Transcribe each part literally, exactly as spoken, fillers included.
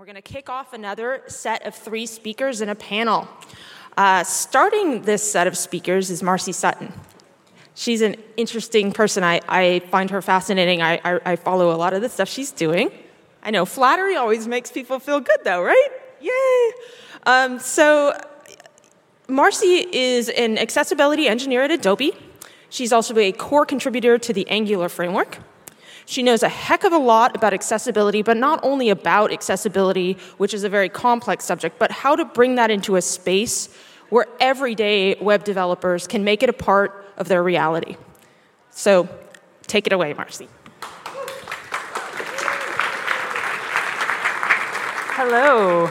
We're going to kick off another set of three speakers in a panel. Uh, starting this set of speakers is Marcy Sutton. She's an interesting person. I, I find her fascinating. I, I, I follow a lot of the stuff she's doing. I know flattery always makes people feel good, though, right? Yay! Um, so Marcy is an accessibility engineer at Adobe. She's also a core contributor to the Angular framework. She knows a heck of a lot about accessibility, but not only about accessibility, which is a very complex subject, but how to bring that into a space where everyday web developers can make it a part of their reality. So take it away, Marcy. Hello.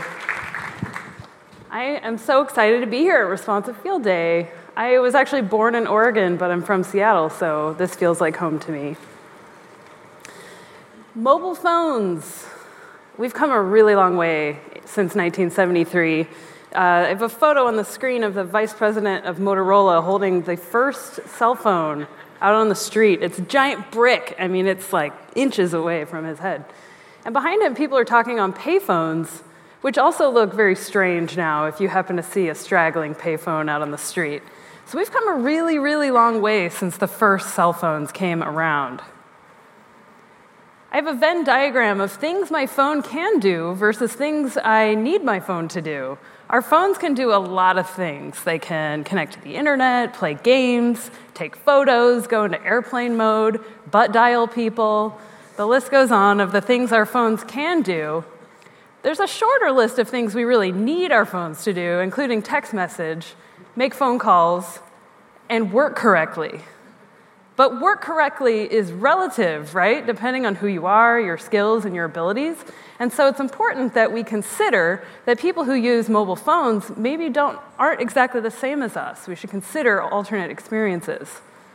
I am so excited to be here at Responsive Field Day. I was actually born in Oregon, but I'm from Seattle, so this feels like home to me. Mobile phones. We've come a really long way since nineteen seventy-three. Uh, I have a photo on the screen of the vice president of Motorola holding the first cell phone out on the street. It's a giant brick. I mean, it's like inches away from his head. And behind him, people are talking on payphones, which also look very strange now if you happen to see a straggling payphone out on the street. So we've come a really, really long way since the first cell phones came around. I have a Venn diagram of things my phone can do versus things I need my phone to do. Our phones can do a lot of things. They can connect to the internet, play games, take photos, go into airplane mode, butt dial people. The list goes on of the things our phones can do. There's a shorter list of things we really need our phones to do, including text message, make phone calls, and work correctly. But work correctly is relative, right? Depending on who you are, your skills, and your abilities. And so it's important that we consider that people who use mobile phones maybe don't aren't exactly the same as us. We should consider alternate experiences.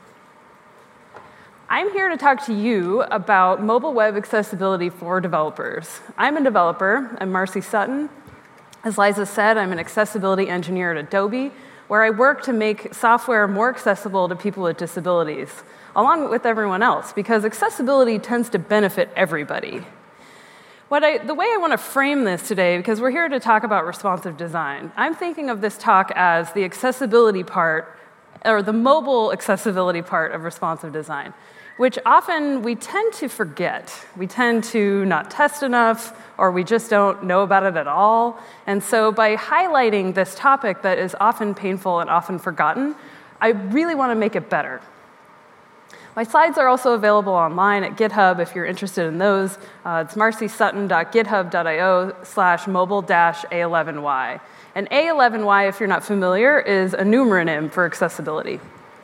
I'm here to talk to you about mobile web accessibility for developers. I'm a developer. I'm Marcy Sutton. As Liza said, I'm an accessibility engineer at Adobe, where I work to make software more accessible to people with disabilities, along with everyone else, because accessibility tends to benefit everybody. What I, the way I want to frame this today, because we're here to talk about responsive design, I'm thinking of this talk as the accessibility part, or the mobile accessibility part of responsive design, which often we tend to forget. We tend to not test enough, or we just don't know about it at all. And so by highlighting this topic that is often painful and often forgotten, I really want to make it better. My slides are also available online at GitHub if you're interested in those. Uh, it's marcysutton.github.io slash mobile dash A11Y. And A eleven Y, if you're not familiar, is a numeronym for accessibility.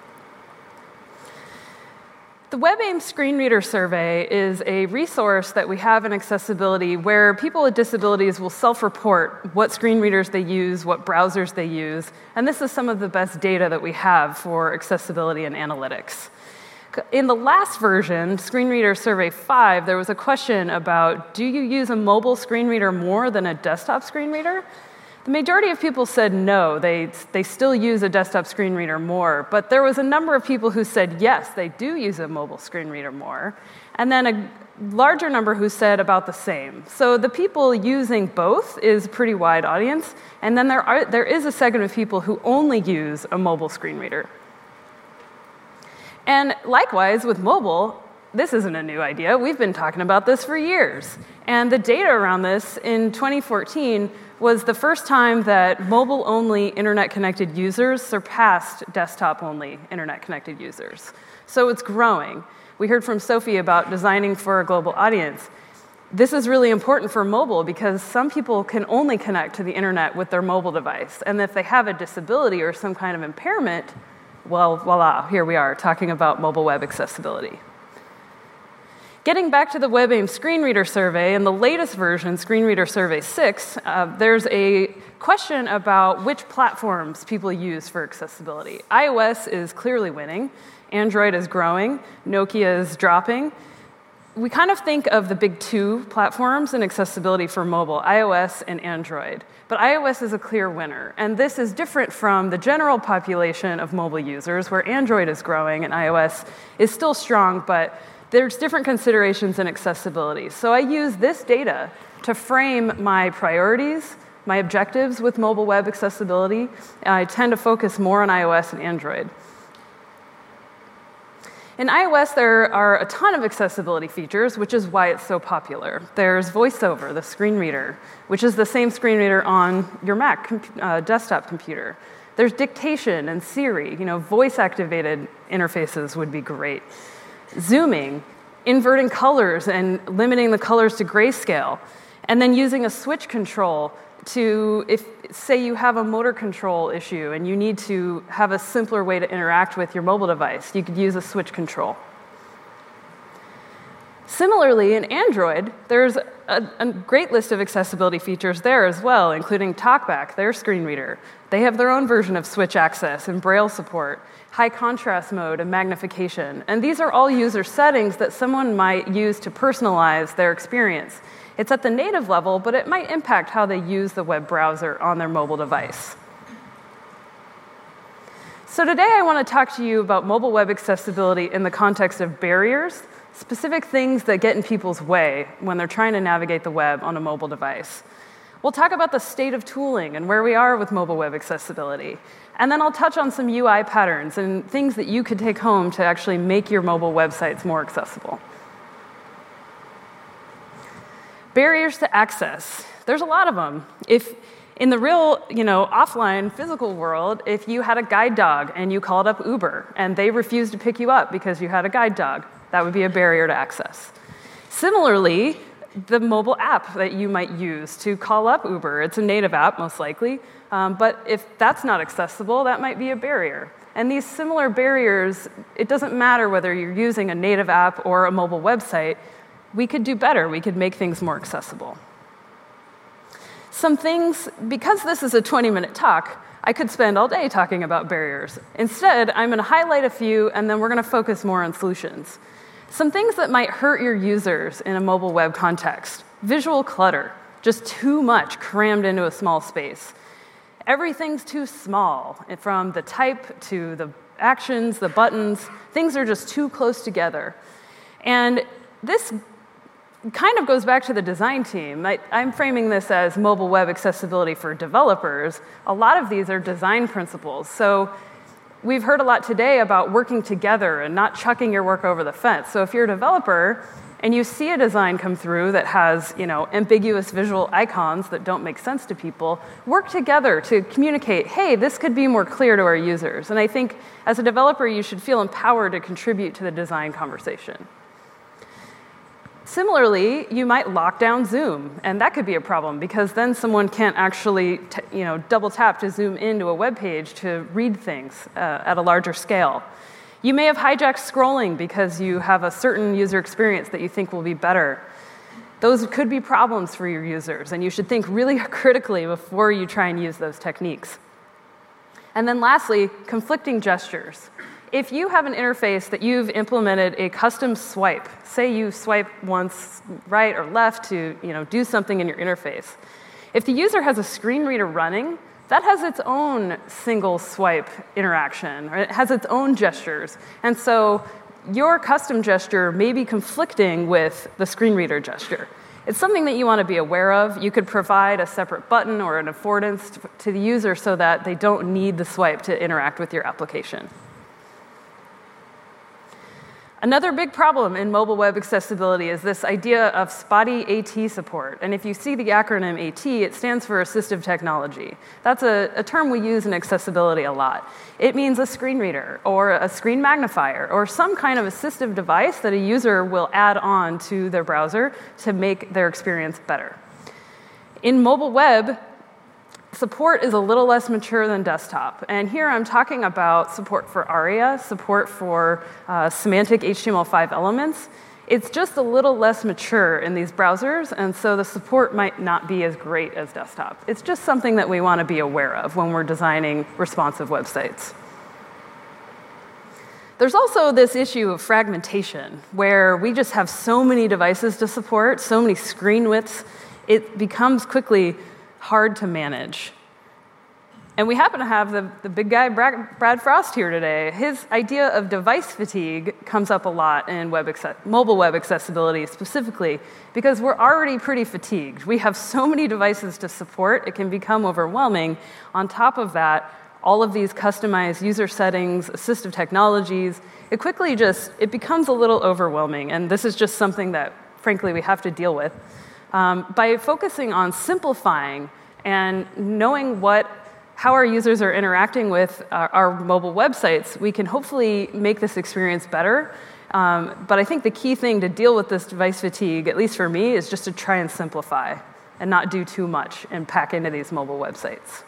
The WebAIM Screen Reader Survey is a resource that we have in accessibility where people with disabilities will self-report what screen readers they use, what browsers they use, and this is some of the best data that we have for accessibility and analytics. In the last version, Screen Reader Survey five, there was a question about, do you use a mobile screen reader more than a desktop screen reader? The majority of people said no, they, they still use a desktop screen reader more, but there was a number of people who said yes, they do use a mobile screen reader more, and then a larger number who said about the same. So the people using both is a pretty wide audience, and then there, are, there is a segment of people who only use a mobile screen reader. And likewise, with mobile, this isn't a new idea. We've been talking about this for years. And the data around this in twenty fourteen was the first time that mobile-only internet-connected users surpassed desktop-only internet-connected users. So it's growing. We heard from Sophie about designing for a global audience. This is really important for mobile because some people can only connect to the internet with their mobile device. And if they have a disability or some kind of impairment, well, voila, here we are talking about mobile web accessibility. Getting back to the WebAIM Screen Reader Survey, in the latest version, Screen Reader Survey six, uh, there's a question about which platforms people use for accessibility. iOS is clearly winning, Android is growing, Nokia is dropping. We kind of think of the big two platforms in accessibility for mobile, iOS and Android. But iOS is a clear winner, and this is different from the general population of mobile users, where Android is growing and iOS is still strong, but there's different considerations in accessibility. So I use this data to frame my priorities, my objectives with mobile web accessibility. I tend to focus more on iOS and Android. In iOS, there are a ton of accessibility features, which is why it's so popular. There's VoiceOver, the screen reader, which is the same screen reader on your Mac uh, desktop computer. There's dictation and Siri. You know, voice-activated interfaces would be great. Zooming, inverting colors and limiting the colors to grayscale, and then using a switch control to, if say you have a motor control issue and you need to have a simpler way to interact with your mobile device, you could use a switch control. Similarly, in Android, there's a, a great list of accessibility features there as well, including TalkBack, their screen reader. They have their own version of switch access and Braille support, high contrast mode, and magnification. And these are all user settings that someone might use to personalize their experience. It's at the native level, but it might impact how they use the web browser on their mobile device. So today I want to talk to you about mobile web accessibility in the context of barriers, specific things that get in people's way when they're trying to navigate the web on a mobile device. We'll talk about the state of tooling and where we are with mobile web accessibility. And then I'll touch on some U I patterns and things that you could take home to actually make your mobile websites more accessible. Barriers to access. There's a lot of them. If in the real, you know, offline physical world, if you had a guide dog and you called up Uber and they refused to pick you up because you had a guide dog, that would be a barrier to access. Similarly, the mobile app that you might use to call up Uber, it's a native app most likely, um, but if that's not accessible, that might be a barrier. And these similar barriers, it doesn't matter whether you're using a native app or a mobile website, we could do better. We could make things more accessible. Some things, because this is a twenty-minute talk, I could spend all day talking about barriers. Instead, I'm going to highlight a few, and then we're going to focus more on solutions. Some things that might hurt your users in a mobile web context. Visual clutter, just too much crammed into a small space. Everything's too small, from the type to the actions, the buttons. Things are just too close together. And this kind of goes back to the design team. I, I'm framing this as mobile web accessibility for developers. A lot of these are design principles. So we've heard a lot today about working together and not chucking your work over the fence. So if you're a developer and you see a design come through that has, you know, ambiguous visual icons that don't make sense to people, work together to communicate, hey, this could be more clear to our users. And I think as a developer, you should feel empowered to contribute to the design conversation. Similarly, you might lock down Zoom, and that could be a problem because then someone can't actually t- you know, double tap to zoom into a web page to read things uh, at a larger scale. You may have hijacked scrolling because you have a certain user experience that you think will be better. Those could be problems for your users, and you should think really critically before you try and use those techniques. And then lastly, conflicting gestures. If you have an interface that you've implemented a custom swipe, say you swipe once right or left to, you know, do something in your interface. If the user has a screen reader running, that has its own single swipe interaction, or it has its own gestures. And so your custom gesture may be conflicting with the screen reader gesture. It's something that you want to be aware of. You could provide a separate button or an affordance to the user so that they don't need the swipe to interact with your application. Another big problem in mobile web accessibility is this idea of spotty AT support. And if you see the acronym AT, it stands for assistive technology. That's a, a term we use in accessibility a lot. It means a screen reader or a screen magnifier or some kind of assistive device that a user will add on to their browser to make their experience better. In mobile web, support is a little less mature than desktop. And here I'm talking about support for ARIA, support for uh, semantic H T M L five elements. It's just a little less mature in these browsers, and so the support might not be as great as desktop. It's just something that we want to be aware of when we're designing responsive websites. There's also this issue of fragmentation, where we just have so many devices to support, so many screen widths, it becomes quickly hard to manage. And we happen to have the, the big guy, Brad, Brad Frost, here today. His idea of device fatigue comes up a lot in web access, mobile web accessibility specifically, because we're already pretty fatigued. We have so many devices to support, it can become overwhelming. On top of that, all of these customized user settings, assistive technologies, it quickly just, it becomes a little overwhelming. And this is just something that, frankly, we have to deal with. Um, by focusing on simplifying and knowing what how our users are interacting with our, our mobile websites, we can hopefully make this experience better. Um, but I think the key thing to deal with this device fatigue, at least for me, is just to try and simplify and not do too much and pack into these mobile websites.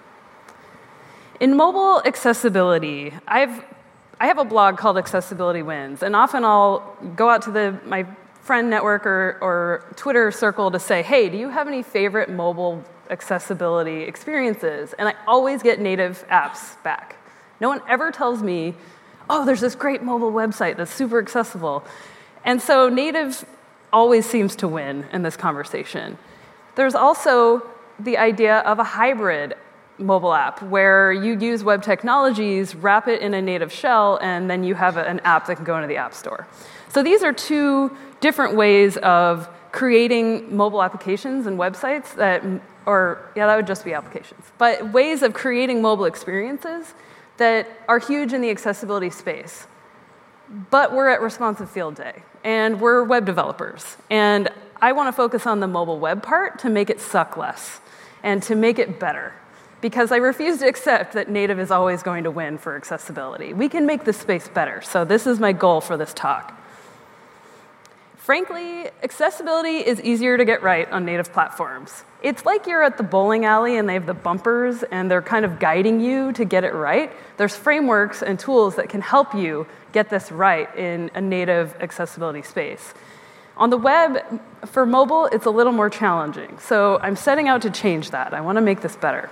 In mobile accessibility, I've, I have a blog called Accessibility Wins, and often I'll go out to the, my friend network or, or Twitter circle to say, hey, do you have any favorite mobile accessibility experiences? And I always get native apps back. No one ever tells me, oh, there's this great mobile website that's super accessible. And so native always seems to win in this conversation. There's also the idea of a hybrid mobile app where you use web technologies, wrap it in a native shell, and then you have an app that can go into the App Store. So these are two different ways of creating mobile applications and websites that, or yeah, that would just be applications, but ways of creating mobile experiences that are huge in the accessibility space. But we're at Responsive Field Day, and we're web developers. And I want to focus on the mobile web part to make it suck less and to make it better, because I refuse to accept that native is always going to win for accessibility. We can make this space better, so this is my goal for this talk. Frankly, accessibility is easier to get right on native platforms. It's like you're at the bowling alley and they have the bumpers and they're kind of guiding you to get it right. There's frameworks and tools that can help you get this right in a native accessibility space. On the web, for mobile, it's a little more challenging. So I'm setting out to change that. I want to make this better.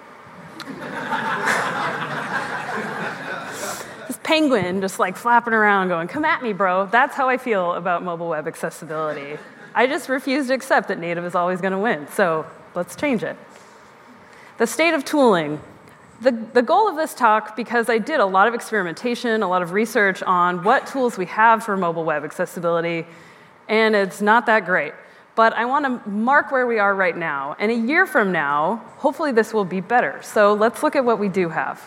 Penguin just like flapping around going, come at me, bro. That's how I feel about mobile web accessibility. I just refuse to accept that native is always going to win, so let's change it. The state of tooling. The, the goal of this talk, because I did a lot of experimentation, a lot of research on what tools we have for mobile web accessibility, and it's not that great. But I want to mark where we are right now, and a year from now, hopefully this will be better. So let's look at what we do have.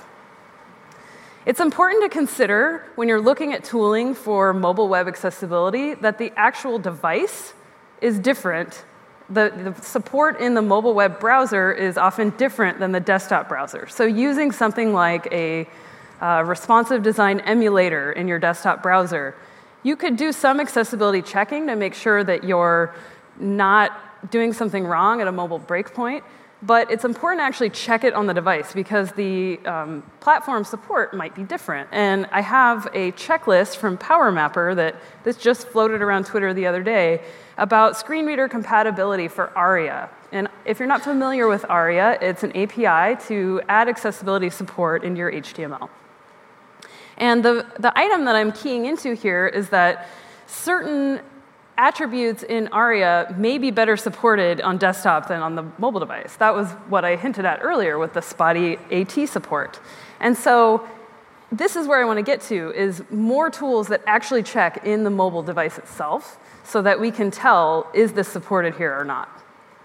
It's important to consider when you're looking at tooling for mobile web accessibility that the actual device is different. The, the support in the mobile web browser is often different than the desktop browser. So using something like a uh, responsive design emulator in your desktop browser, you could do some accessibility checking to make sure that you're not doing something wrong at a mobile breakpoint. But it's important to actually check it on the device because the um, platform support might be different. And I have a checklist from PowerMapper that this just floated around Twitter the other day about screen reader compatibility for ARIA. And if you're not familiar with ARIA, it's an A P I to add accessibility support into your H T M L. And the, the item that I'm keying into here is that certain attributes in ARIA may be better supported on desktop than on the mobile device. That was what I hinted at earlier with the spotty AT support. And so this is where I want to get to, is more tools that actually check in the mobile device itself so that we can tell, is this supported here or not?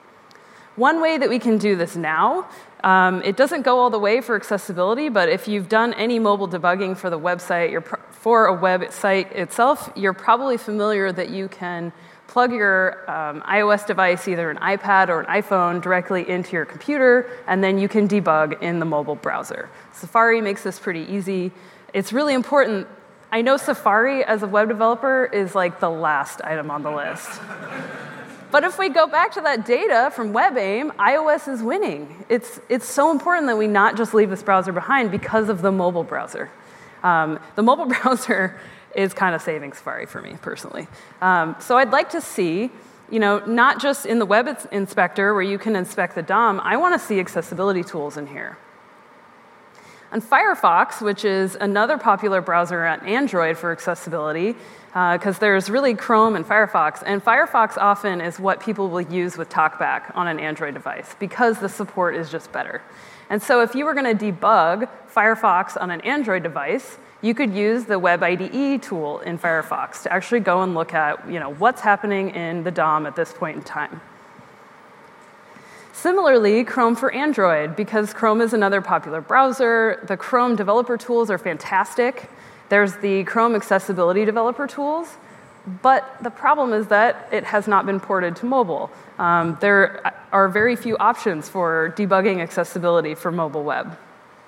One way that we can do this now, um, it doesn't go all the way for accessibility, but if you've done any mobile debugging for the website, you're pr- for a website itself, you're probably familiar that you can plug your um, iOS device, either an iPad or an iPhone, directly into your computer, and then you can debug in the mobile browser. Safari makes this pretty easy. It's really important. I know Safari, as a web developer, is like the last item on the list. But if we go back to that data from WebAIM, iOS is winning. It's, it's so important that we not just leave this browser behind because of the mobile browser. Um, the mobile browser is kind of saving Safari for me, personally. Um, so I'd like to see, you know, not just in the web inspector where you can inspect the D O M, I want to see accessibility tools in here. And Firefox, which is another popular browser on Android for accessibility, because uh, there's really Chrome and Firefox, and Firefox often is what people will use with TalkBack on an Android device, because the support is just better. And so if you were going to debug Firefox on an Android device, you could use the Web I D E tool in Firefox to actually go and look at, you know, what's happening in the D O M at this point in time. Similarly, Chrome for Android, because Chrome is another popular browser, the Chrome developer tools are fantastic. There's the Chrome accessibility developer tools, but the problem is that it has not been ported to mobile. Um, there are very few options for debugging accessibility for mobile web.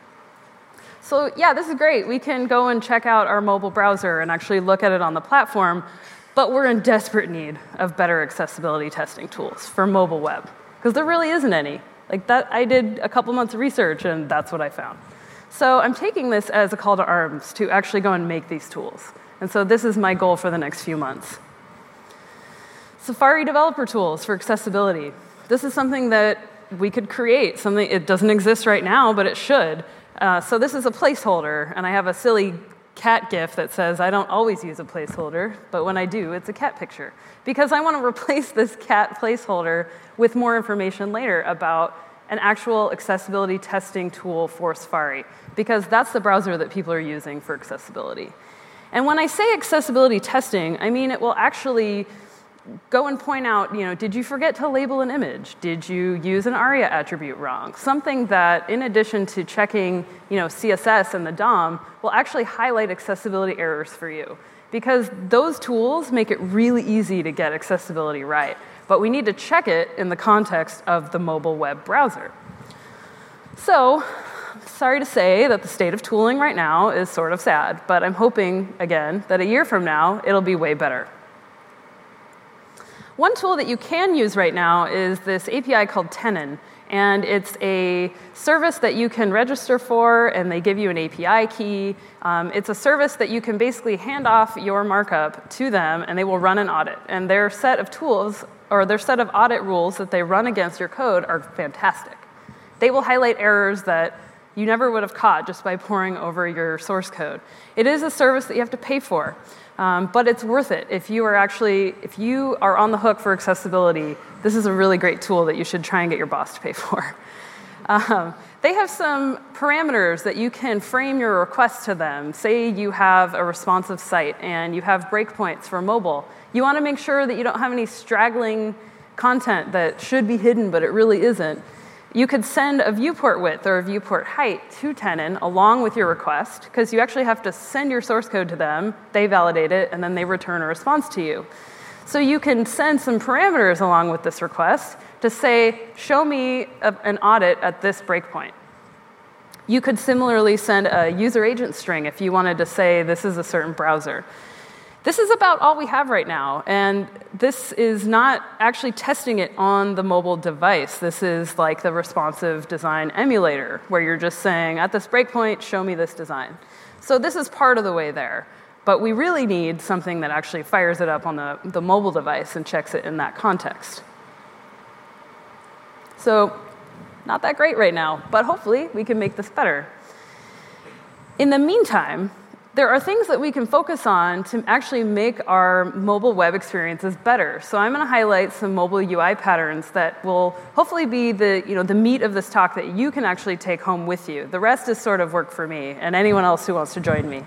So yeah, this is great. We can go and check out our mobile browser and actually look at it on the platform, but we're in desperate need of better accessibility testing tools for mobile web, because there really isn't any. Like that, I did a couple months of research, and that's what I found. So I'm taking this as a call to arms to actually go and make these tools. And so this is my goal for the next few months. Safari developer tools for accessibility. This is something that we could create. Something, it doesn't exist right now, but it should. Uh, so this is a placeholder, and I have a silly cat gif that says, I don't always use a placeholder, but when I do, it's a cat picture. Because I want to replace this cat placeholder with more information later about an actual accessibility testing tool for Safari, because that's the browser that people are using for accessibility. And when I say accessibility testing, I mean it will actually go and point out, you know, did you forget to label an image? Did you use an ARIA attribute wrong? Something that, in addition to checking, you know, C S S and the D O M, will actually highlight accessibility errors for you. Because those tools make it really easy to get accessibility right. But we need to check it in the context of the mobile web browser. So, sorry to say that the state of tooling right now is sort of sad, but I'm hoping, again, that a year from now, it'll be way better. One tool that you can use right now is this A P I called Tenon, and it's a service that you can register for, and they give you an A P I key. Um, it's a service that you can basically hand off your markup to them, and they will run an audit. And their set of tools, or their set of audit rules that they run against your code are fantastic. They will highlight errors that you never would have caught just by poring over your source code. It is a service that you have to pay for. Um, but it's worth it. If you are actually, if you are on the hook for accessibility, this is a really great tool that you should try and get your boss to pay for. Um, they have some parameters that you can frame your request to them. Say you have a responsive site and you have breakpoints for mobile. You want to make sure that you don't have any straggling content that should be hidden, but it really isn't. You could send a viewport width or a viewport height to Tenon along with your request, because you actually have to send your source code to them, they validate it, and then they return a response to you. So you can send some parameters along with this request to say, show me a, an audit at this breakpoint. You could similarly send a user agent string if you wanted to say this is a certain browser. This is about all we have right now, and this is not actually testing it on the mobile device. This is like the responsive design emulator, where you're just saying, at this breakpoint, show me this design. So this is part of the way there, but we really need something that actually fires it up on the, the mobile device and checks it in that context. So not that great right now, but hopefully we can make this better. In the meantime, there are things that we can focus on to actually make our mobile web experiences better. So I'm going to highlight some mobile U I patterns that will hopefully be the, you know, the meat of this talk that you can actually take home with you. The rest is sort of work for me and anyone else who wants to join me.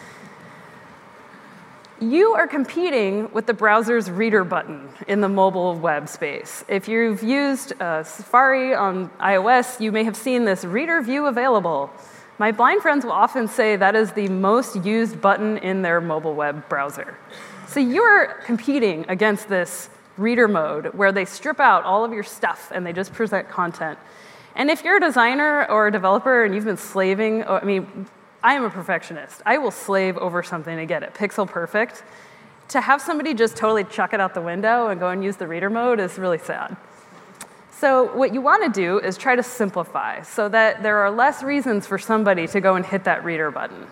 You are competing with the browser's reader button in the mobile web space. If you've used uh, Safari on iOS, you may have seen this reader view available. My blind friends will often say that is the most used button in their mobile web browser. So you're competing against this reader mode where they strip out all of your stuff and they just present content. And if you're a designer or a developer and you've been slaving, I mean, I am a perfectionist. I will slave over something to get it pixel perfect. To have somebody just totally chuck it out the window and go and use the reader mode is really sad. So what you want to do is try to simplify so that there are less reasons for somebody to go and hit that reader button.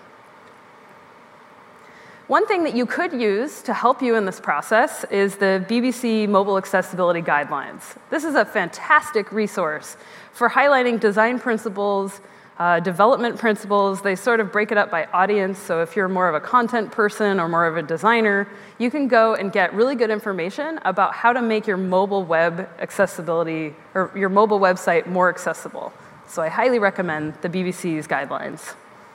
One thing that you could use to help you in this process is the B B C Mobile Accessibility Guidelines. This is a fantastic resource for highlighting design principles Uh, development principles, they sort of break it up by audience. So if you're more of a content person or more of a designer, you can go and get really good information about how to make your mobile web accessibility or your mobile website more accessible. So I highly recommend the B B C's guidelines.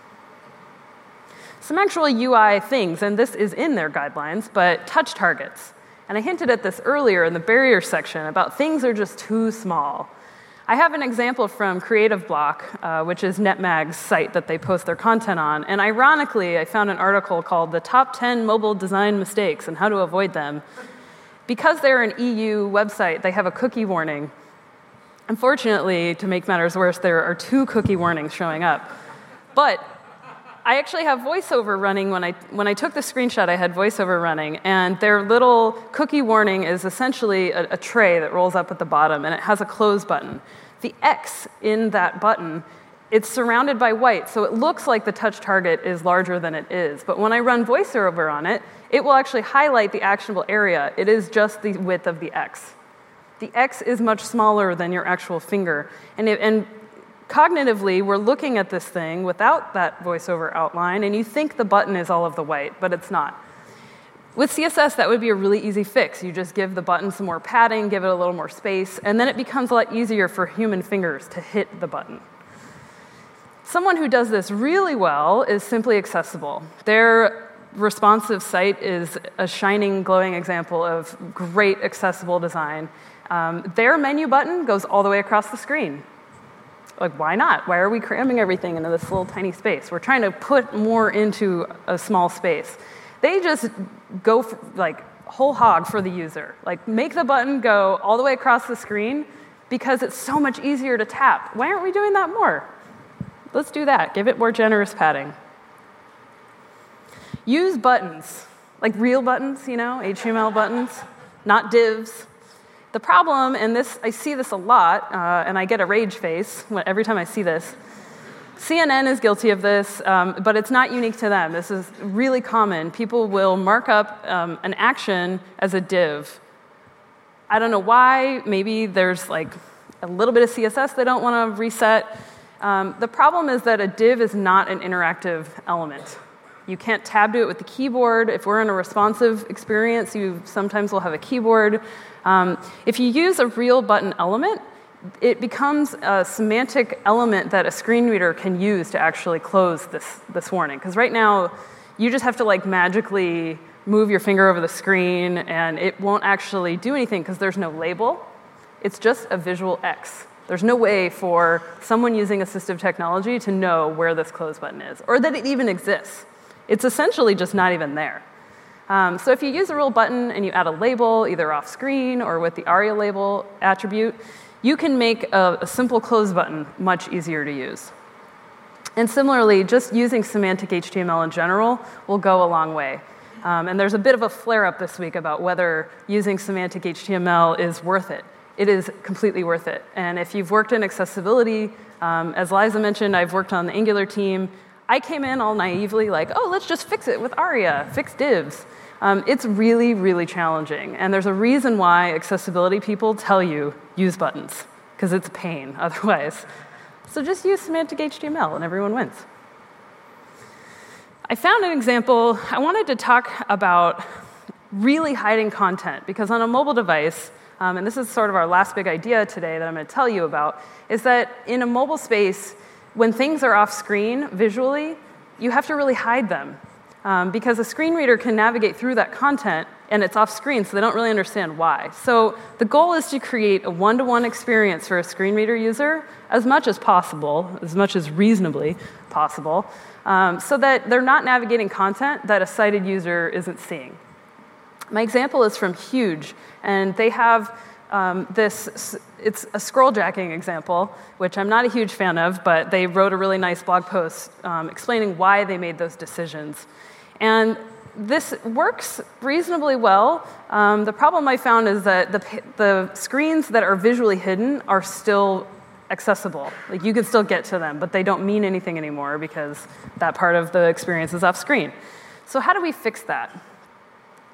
Some actual U I things, and this is in their guidelines, but touch targets. And I hinted at this earlier in the barrier section about things are just too small. I have an example from Creative Block, uh, which is NetMag's site that they post their content on. And ironically, I found an article called The Top ten Mobile Design Mistakes and How to Avoid Them. Because they're an E U website, they have a cookie warning. Unfortunately, to make matters worse, there are two cookie warnings showing up. But I actually have VoiceOver running. When I, when I took the screenshot, I had VoiceOver running. And their little cookie warning is essentially a, a tray that rolls up at the bottom, and it has a close button. The X in that button, it's surrounded by white, so it looks like the touch target is larger than it is. But when I run VoiceOver on it, it will actually highlight the actionable area. It is just the width of the X. The X is much smaller than your actual finger. And, it, and cognitively, we're looking at this thing without that VoiceOver outline, and you think the button is all of the white, but it's not. With C S S, that would be a really easy fix. You just give the button some more padding, give it a little more space, and then it becomes a lot easier for human fingers to hit the button. Someone who does this really well is Simply Accessible. Their responsive site is a shining, glowing example of great accessible design. Um, their menu button goes all the way across the screen. Like, why not? Why are we cramming everything into this little tiny space? We're trying to put more into a small space. They just go for, like whole hog for the user. Like, make the button go all the way across the screen because it's so much easier to tap. Why aren't we doing that more? Let's do that. Give it more generous padding. Use buttons, like real buttons, you know, H T M L buttons, not divs. The problem, and this I see this a lot, uh, and I get a rage face every time I see this. C N N is guilty of this, um, but it's not unique to them. This is really common. People will mark up um, an action as a div. I don't know why. Maybe there's like a little bit of C S S they don't want to reset. Um, the problem is that a div is not an interactive element. You can't tab to it with the keyboard. If we're in a responsive experience, you sometimes will have a keyboard. Um, if you use a real button element, it becomes a semantic element that a screen reader can use to actually close this, this warning. Because right now, you just have to like magically move your finger over the screen, and it won't actually do anything because there's no label. It's just a visual X. There's no way for someone using assistive technology to know where this close button is, or that it even exists. It's essentially just not even there. Um, so if you use a real button and you add a label, either off screen or with the ARIA label attribute, you can make a, a simple close button much easier to use. And similarly, just using semantic H T M L in general will go a long way. Um, and there's a bit of a flare-up this week about whether using semantic H T M L is worth it. It is completely worth it. And if you've worked in accessibility, um, as Liza mentioned, I've worked on the Angular team. I came in all naively like, oh, let's just fix it with ARIA, fix divs. Um, it's really, really challenging. And there's a reason why accessibility people tell you, use buttons, because it's a pain otherwise. So just use semantic H T M L and everyone wins. I found an example. I wanted to talk about really hiding content, because on a mobile device, um, and this is sort of our last big idea today that I'm going to tell you about, is that in a mobile space, when things are off screen visually, you have to really hide them. Um, because a screen reader can navigate through that content, and it's off screen, so they don't really understand why. So the goal is to create a one-to-one experience for a screen reader user as much as possible, as much as reasonably possible, um, so that they're not navigating content that a sighted user isn't seeing. My example is from Huge, and they have um, this, it's a scroll jacking example, which I'm not a huge fan of, but they wrote a really nice blog post um, explaining why they made those decisions. And this works reasonably well. Um, the problem I found is that the, the screens that are visually hidden are still accessible. Like, you can still get to them, but they don't mean anything anymore because that part of the experience is off screen. So how do we fix that?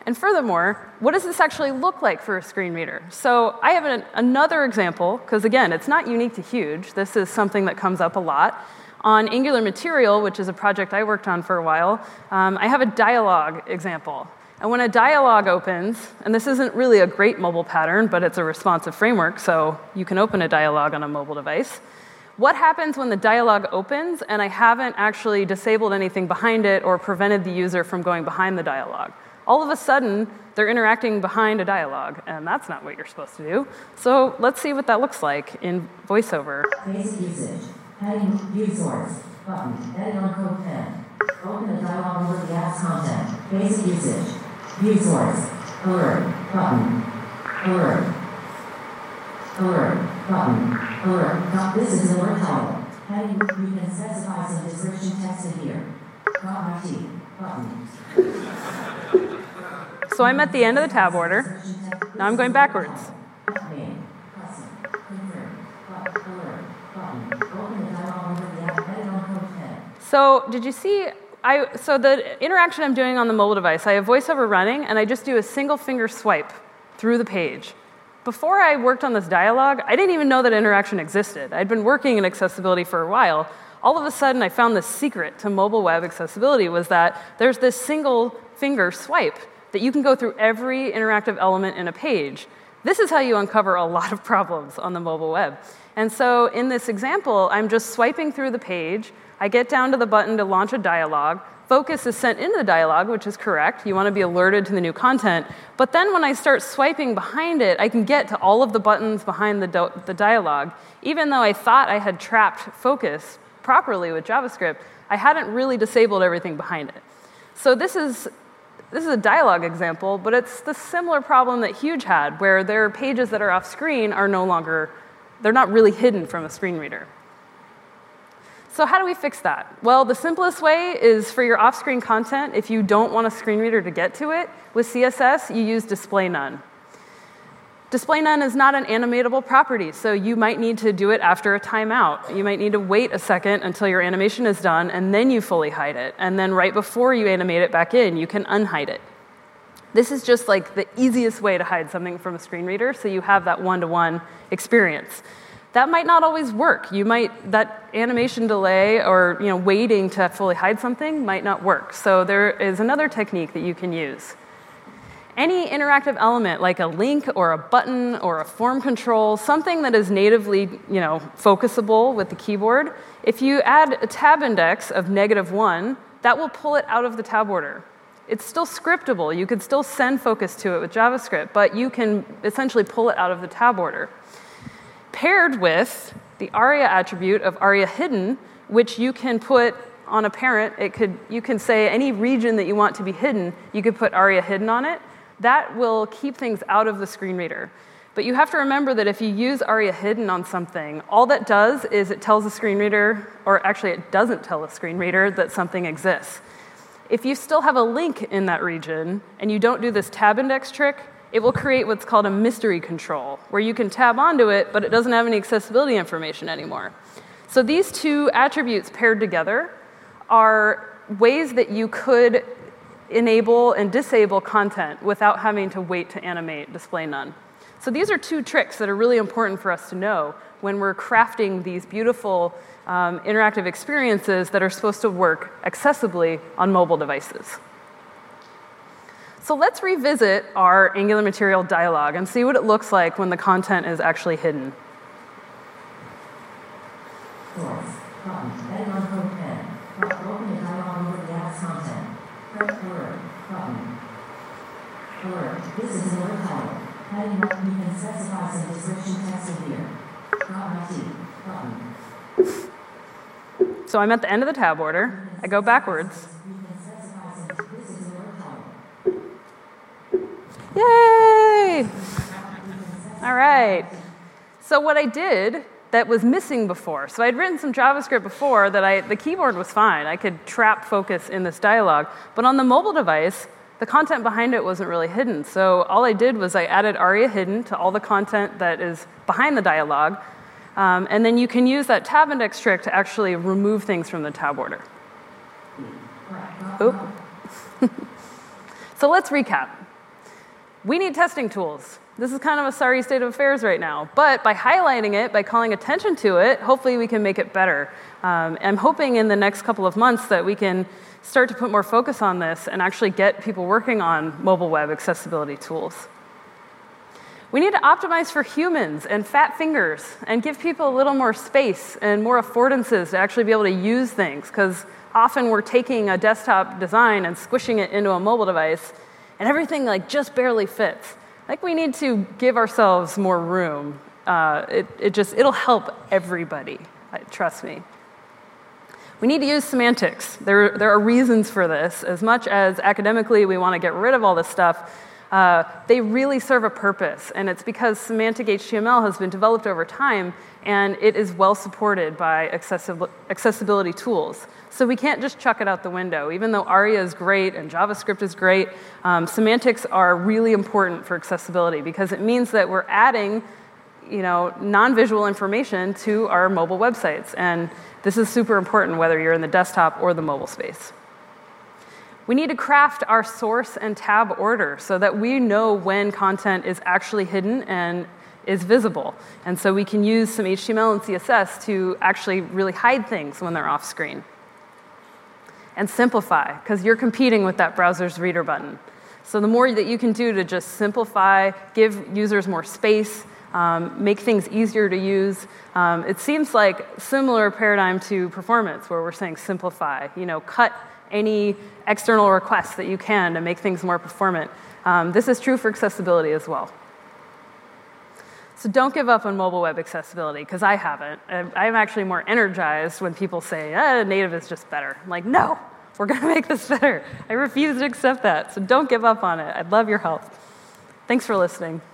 And furthermore, what does this actually look like for a screen reader? So I have an, another example, because again, it's not unique to Huge. This is something that comes up a lot. On Angular Material, which is a project I worked on for a while, um, I have a dialog example. And when a dialog opens, and this isn't really a great mobile pattern, but it's a responsive framework, so you can open a dialog on a mobile device. What happens when the dialog opens and I haven't actually disabled anything behind it or prevented the user from going behind the dialog? All of a sudden, they're interacting behind a dialog, and that's not what you're supposed to do. So let's see what that looks like in VoiceOver. Basic usage. Heading, view source. Button. Edit on code pen. Open a dialog over the app's content. Basic usage. View source. Alert. Button. Alert. Alert. Button. Alert. This is an alert title. Heading, you can specify some description text in here. I T. Button. So I'm at the end of the tab order. Now I'm going backwards. So did you see, I, so the interaction I'm doing on the mobile device, I have VoiceOver running, and I just do a single finger swipe through the page. Before I worked on this dialog, I didn't even know that interaction existed. I'd been working in accessibility for a while. All of a sudden, I found the secret to mobile web accessibility was that there's this single finger swipe that you can go through every interactive element in a page. This is how you uncover a lot of problems on the mobile web. And so in this example, I'm just swiping through the page. I get down to the button to launch a dialog. Focus is sent into the dialog, which is correct. You want to be alerted to the new content. But then when I start swiping behind it, I can get to all of the buttons behind the, do- the dialog. Even though I thought I had trapped focus properly with JavaScript, I hadn't really disabled everything behind it. So this is, this is a dialog example, but it's the similar problem that Huge had, where their pages that are off screen are no longer, they're not really hidden from a screen reader. So how do we fix that? Well, the simplest way is for your off-screen content, if you don't want a screen reader to get to it, with C S S, you use display none. Display none is not an animatable property, so you might need to do it after a timeout. You might need to wait a second until your animation is done, and then you fully hide it. And then right before you animate it back in, you can unhide it. This is just like the easiest way to hide something from a screen reader, so you have that one-to-one experience. That might not always work. You might, that animation delay or you know, waiting to fully hide something might not work. So there is another technique that you can use. Any interactive element, like a link or a button or a form control, something that is natively you know, focusable with the keyboard, if you add a tab index of negative one, that will pull it out of the tab order. It's still scriptable. You could still send focus to it with JavaScript, but you can essentially pull it out of the tab order. Paired with the aria attribute of aria hidden, which you can put on a parent. It could, you can say any region that you want to be hidden, you could put aria hidden on it. That will keep things out of the screen reader. But you have to remember that if you use aria hidden on something, all that does is it tells the screen reader, or actually it doesn't tell the screen reader that something exists. If you still have a link in that region and you don't do this tab index trick, it will create what's called a mystery control, where you can tab onto it, but it doesn't have any accessibility information anymore. So these two attributes paired together are ways that you could enable and disable content without having to wait to animate display none. So these are two tricks that are really important for us to know when we're crafting these beautiful um, interactive experiences that are supposed to work accessibly on mobile devices. So let's revisit our Angular Material dialog and see what it looks like when the content is actually hidden. Source. Button. Edit on code pen. Open a dialog over the app's content. Press alert. Button. Alert. This is an alert title. Heading up, you can specify some description text in here. I T. Button. So I'm at the end of the tab order. I go backwards. Yay! All right. So what I did that was missing before, so I'd written some JavaScript before that I, the keyboard was fine. I could trap focus in this dialog. But on the mobile device, the content behind it wasn't really hidden. So all I did was I added aria hidden to all the content that is behind the dialog. Um, and then you can use that tab index trick to actually remove things from the tab order. Oop. So let's recap. We need testing tools. This is kind of a sorry state of affairs right now. But by highlighting it, by calling attention to it, hopefully we can make it better. Um, I'm hoping in the next couple of months that we can start to put more focus on this and actually get people working on mobile web accessibility tools. We need to optimize for humans and fat fingers and give people a little more space and more affordances to actually be able to use things, because often we're taking a desktop design and squishing it into a mobile device, and everything like just barely fits. I think we need to give ourselves more room. Uh, it, it just, it'll help everybody, trust me. We need to use semantics. There, there are reasons for this. As much as academically we want to get rid of all this stuff, uh, they really serve a purpose. And it's because semantic H T M L has been developed over time, and it is well supported by accessi- accessibility tools. So we can't just chuck it out the window. Even though ARIA is great and JavaScript is great, um, semantics are really important for accessibility because it means that we're adding, you know, non-visual information to our mobile websites. And this is super important whether you're in the desktop or the mobile space. We need to craft our source and tab order so that we know when content is actually hidden and is visible. And so we can use some H T M L and C S S to actually really hide things when they're off screen. And simplify, because you're competing with that browser's reader button. So the more that you can do to just simplify, give users more space, um, make things easier to use. Um, it seems like similar paradigm to performance, where we're saying simplify. You know, cut any external requests that you can to make things more performant. Um, this is true for accessibility as well. So don't give up on mobile web accessibility, because I haven't. I'm actually more energized when people say, eh, native is just better. I'm like, no, we're going to make this better. I refuse to accept that. So don't give up on it. I'd love your help. Thanks for listening.